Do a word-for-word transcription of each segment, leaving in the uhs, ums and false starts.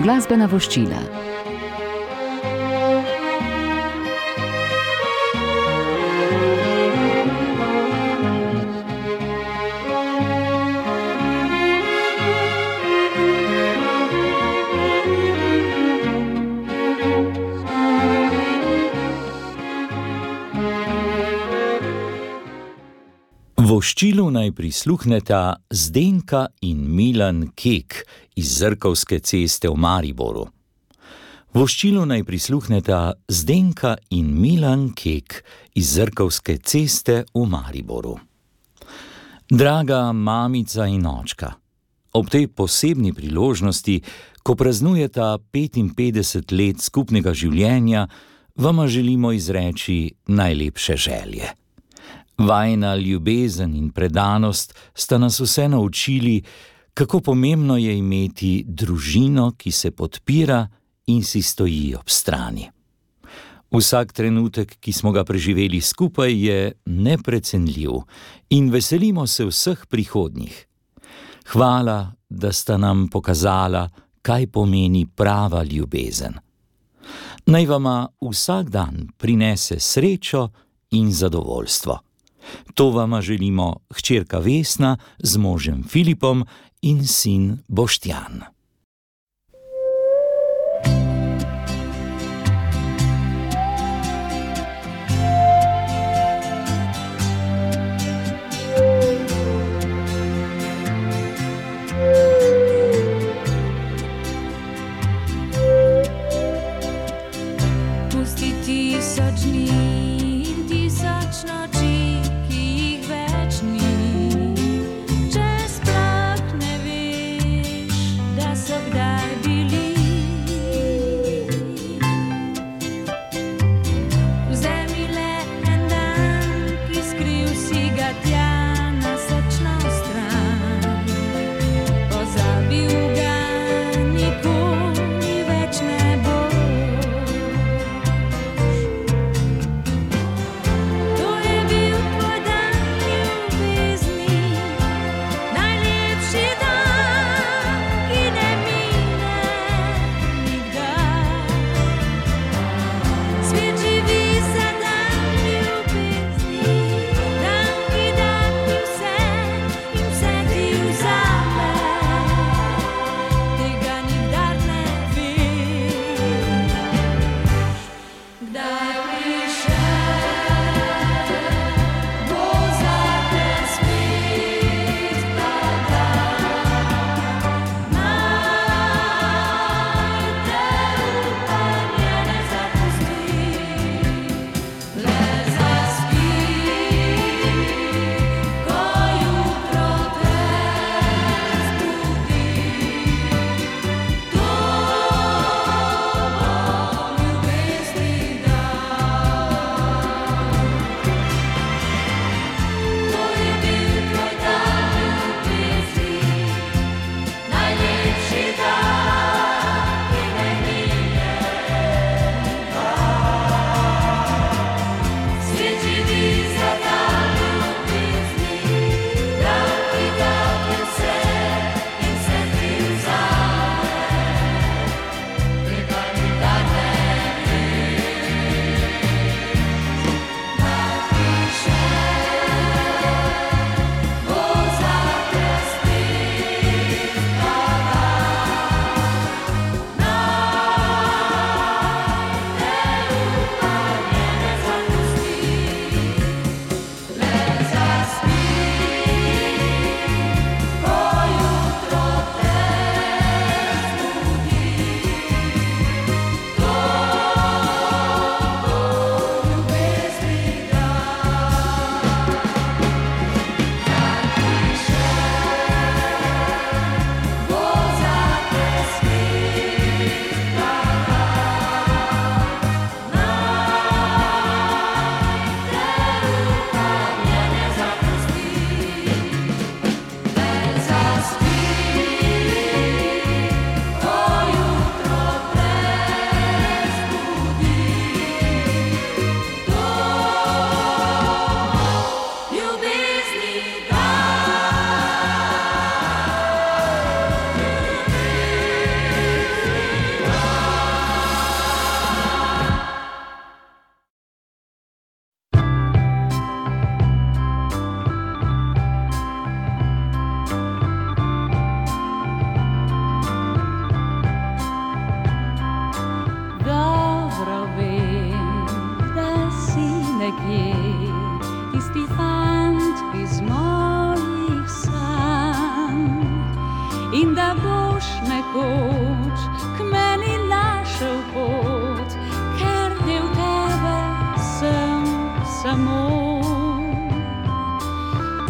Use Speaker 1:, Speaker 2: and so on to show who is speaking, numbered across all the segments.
Speaker 1: Glasbena voščila.
Speaker 2: Voščilu naj prisluhneta Zdenka in Milan Kek iz Zrkovske ceste v Mariboru. Voščilu naj prisluhneta Zdenka in Milan Kek iz Zrkovske ceste v Mariboru. Draga mamica in očka, ob tej posebni priložnosti, ko praznujeta petinpetdeset let skupnega življenja, vama želimo izreči najlepše želje. Vajina ljubezen in predanost sta nas vse naučili, kako pomembno je imeti družino, ki se podpira in si stoji ob strani. Vsak trenutek, ki smo ga preživeli skupaj, je neprecenljiv in veselimo se vseh prihodnjih. Hvala, da sta nam pokazala, kaj pomeni prava ljubezen. Naj vama vsak dan prinese srečo in zadovoljstvo. To vama želimo hčerka Vesna z možem Filipom in sin Boštjan.
Speaker 3: Pusti tisoč dni in tisoč noči,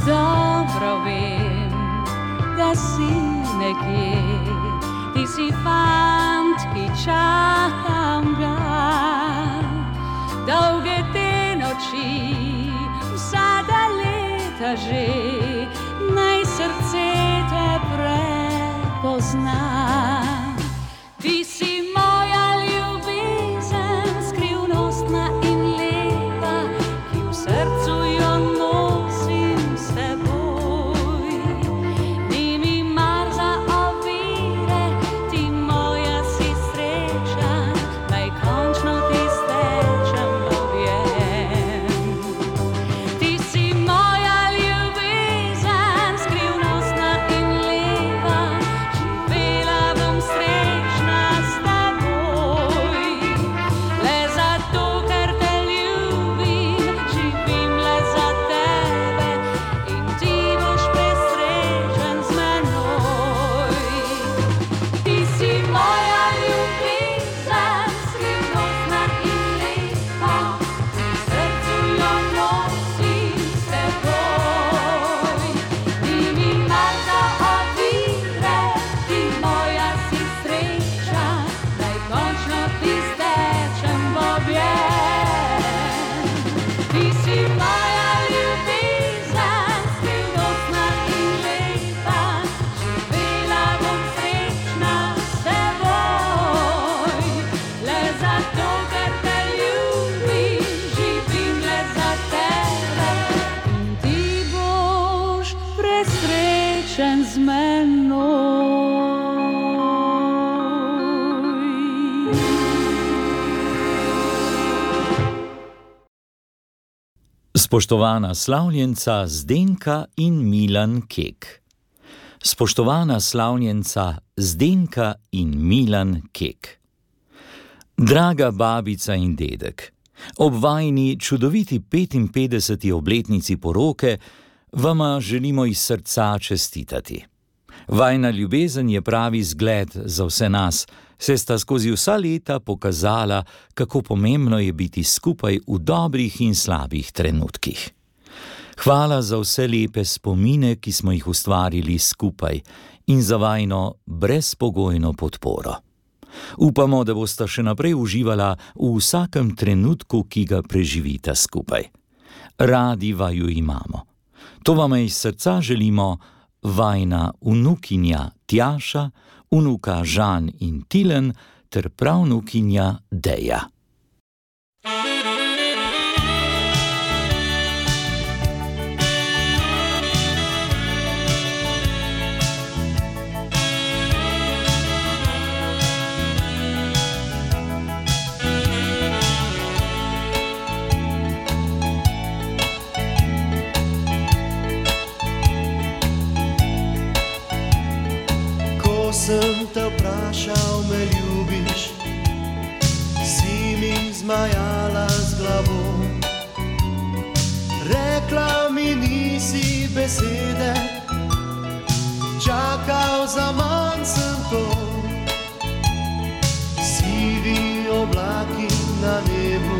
Speaker 3: Dobro vem, da si nekje, ti si fant, ki čakam ga. Dolge te noči, vsa ta leta že, naj srce te prepozna. Ti si moja ljubezen, skrivnostna in lepa, ki v srcu jo nosim s teboj. Ni mi mar za ovire, ti moja si sreča, naj končno ti stečem v objem. Ti si moja ljubezen, skrivnostna in lepa, živela bom srečna s teboj. Le zato, ker te ljubim, živim le za tebe in ti boš presrečen z menoj. Ti si moja ljubezen, skrivnostna in lepa, v srcu jo nosim s teboj. Ni mi mar za ovire, ti moja si sreča, naj končno ti stečem v objem. Ti si moja ljubezen, skrivnostna in lepa, živela bom srečna s teboj. Le zato, ker te ljubim, živim le za tebe in ti boš presrečen z menoj.
Speaker 2: Spoštovana slavljenca Zdenka in Milan Kek. Spoštovana slavljenca Zdenka in Milan Kek. Draga babica in dedek, ob vajini čudoviti petinpetdeseti obletnici poroke vama želimo iz srca čestitati. Vajina ljubezen je pravi zgled za vse nas, saj sta skozi vsa leta pokazala, kako pomembno je biti skupaj v dobrih in slabih trenutkih. Hvala za vse lepe spomine, ki smo jih ustvarili skupaj, in za vajino brezpogojno podporo. Upamo, da bosta še naprej uživala v vsakem trenutku, ki ga preživita skupaj. Radi vaju imamo. To vam iz srca želimo, vajina vnukinja Tjaša, vnuka Žan in Tilen ter pravnukinja Deja.
Speaker 1: Sem te vprašal, me ljubiš, si mi zmajala z glavo. Rekla mi nisi besede, čakal za manj sem to. Sivi oblaki na nebu,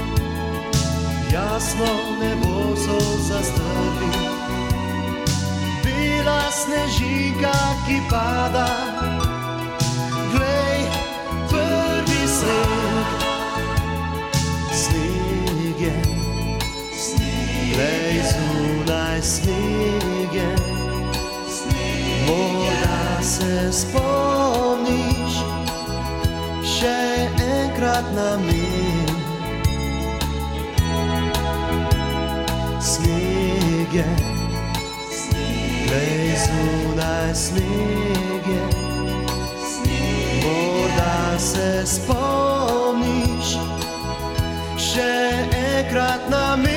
Speaker 1: jasno nebo so zastrli. Bela snežinka, ki pada, glej, prvi sneg. Sneg je, glej, zunaj sneg je. Morda se spomniš še enkrat na me. Sneg je, glej, zunaj sneg je. Morda se spomniš še enkrat na me.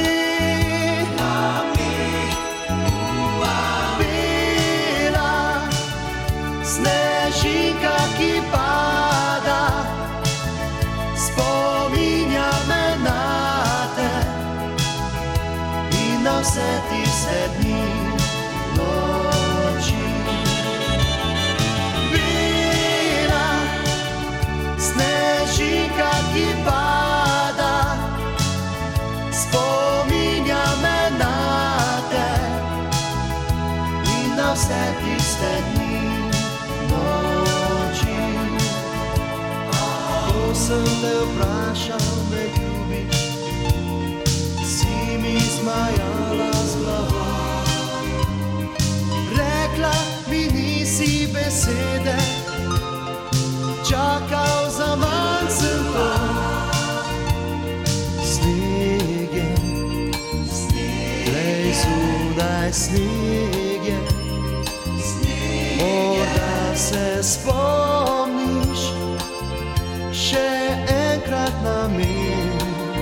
Speaker 1: Bela snežinka, ki pada, spominja me na te in na vse tiste dni. Ki pada, spominja me na te vse tiste dni, noči. Ko sem te vprašal, me ljubiš, si mi zmajala z glavo. Rekla mi nisi besede, čakal za manj sem to. Sneg je, glej zunaj sneg je, morda se spomniš še enkrat na mir.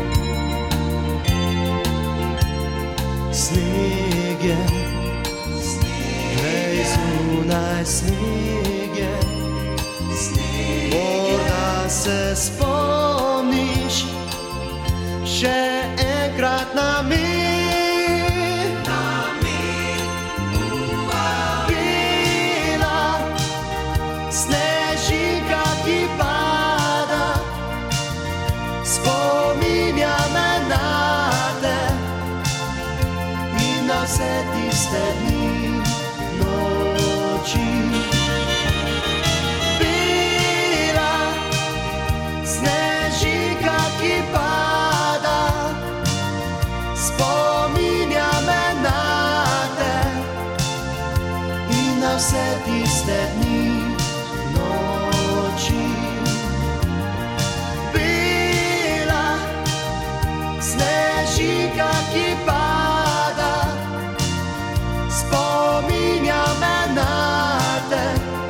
Speaker 1: Sneg je, glej zunaj sneg je, morda se spomniš še enkrat na mir. Bela snežinka, ki pada, spominja me na te in na vse tiste dni, noči. Bela snežinka, ki pada, spominja me na te in na vse tiste dni, noči. Bela snežinka, ki pada, spominja me na te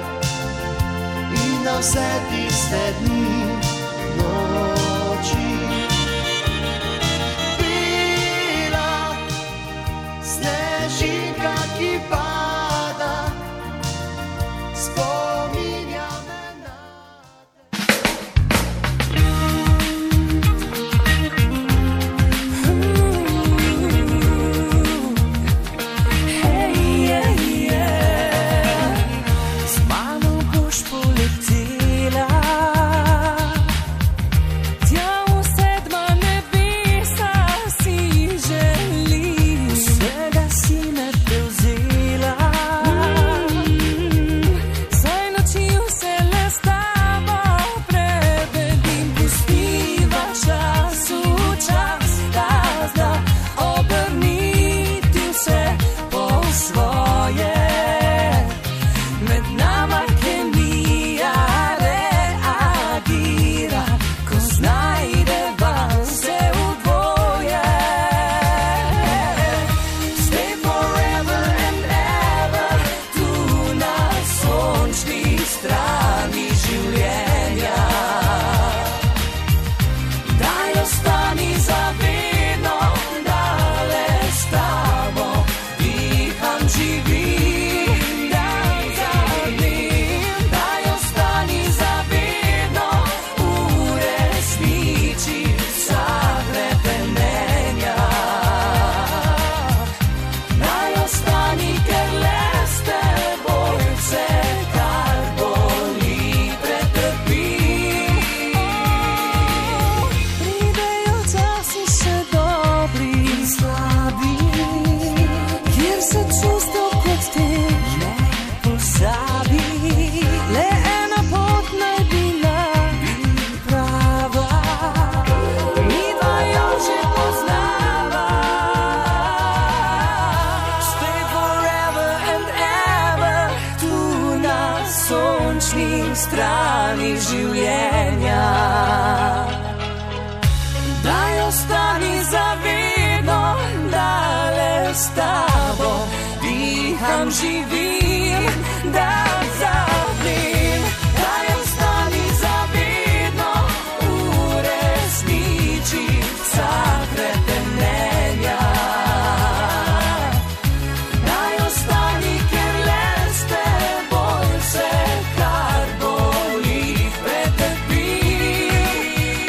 Speaker 1: in na vse tiste dni, noči. Bela snežinka, ki pada, spominja me na
Speaker 4: Z mano boš poletela tja v sedma nebesa, si želim, vsega si me prevzela. Saj noči vsele s tabo prevedim, pustiva času čas, da zna obrniti vse po svoje. Med nama kemija reagira, ko znajdeva se v dvoje. Stay forever and ever, tu na sončni strani življenja. Daj ostani za vedno, da le s tabo diham, živim dan za dnem. Daj ostani za vedno, uresniči vsa hrepenenja. Daj ostani, ker le s teboj vse, kar boli, pretrpim. Pridejo časi še dobri in slabi, kjer se čustev kot te ne pozabi. Le ena pot naj bila prava, midva jo že poznava. Stay forever and ever, tu na sončni strani življenja. Daj ostani za vedno, da le s tabo diham, živim dan za dnem. Daj ostani za vedno, uresniči vsa hrepenenja. Daj ostani, ker le s teboj vse, kar boli, pretrpim.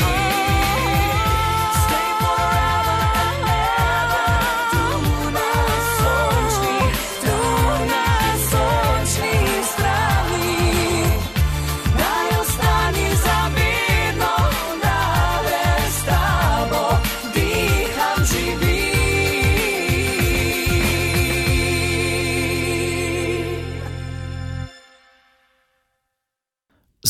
Speaker 4: Stay forever and ever, tu na sončni, tu na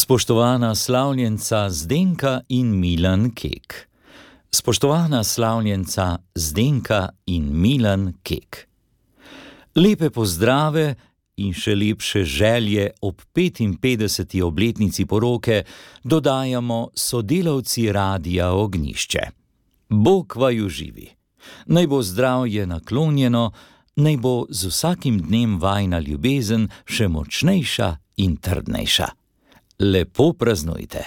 Speaker 2: Spoštovana slavljenca Zdenka in Milan Kek. Spoštovana slavljenca Zdenka in Milan Kek. Lepe pozdrave in še lepše želje ob petinpetdeseti obletnici poroke dodajamo sodelavci Radia Ognjišče. Bog vaju živi. Naj bo zdravje naklonjeno, naj bo z vsakim dnem vajna ljubezen še močnejša in trdnejša. Lepo praznujte.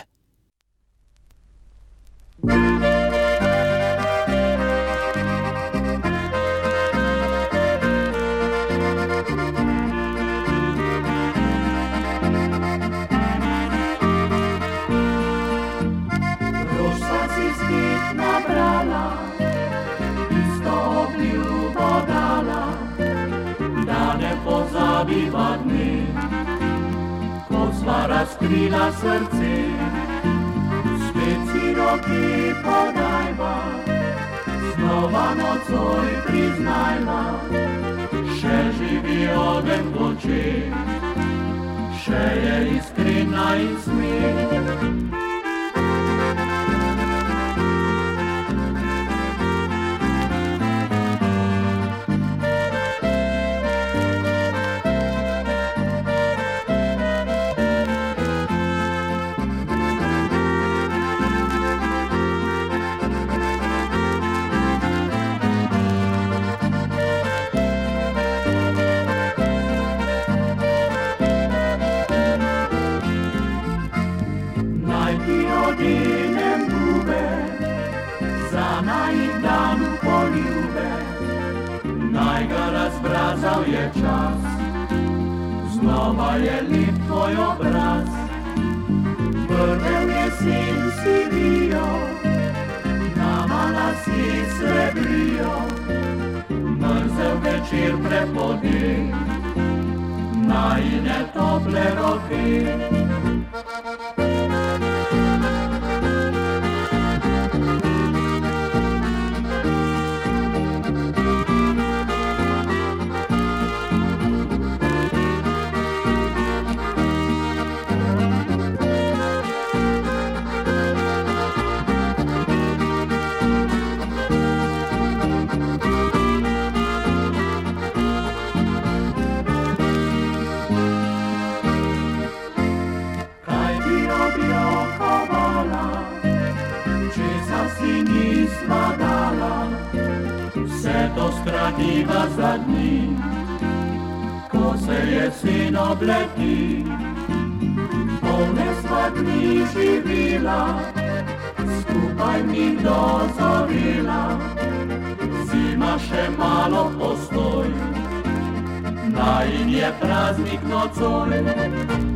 Speaker 5: Pozabiva dni, ko sva razkrila srce, spet si roki podajva, znova nocoj priznajva, še živi ogenj v očeh, še je iskrena in smeh. Razbrazal je čas, znova je lep tvoj obraz, prve v jesen si vijo, nama lasi srebrijo, mrzel večer prepodne, najine tople roke. Skrativa za dni, ko se jesen obleti, polne sva dni živila, skupaj v njih dozorila, zima še malo postoj, najin je praznik nocoj.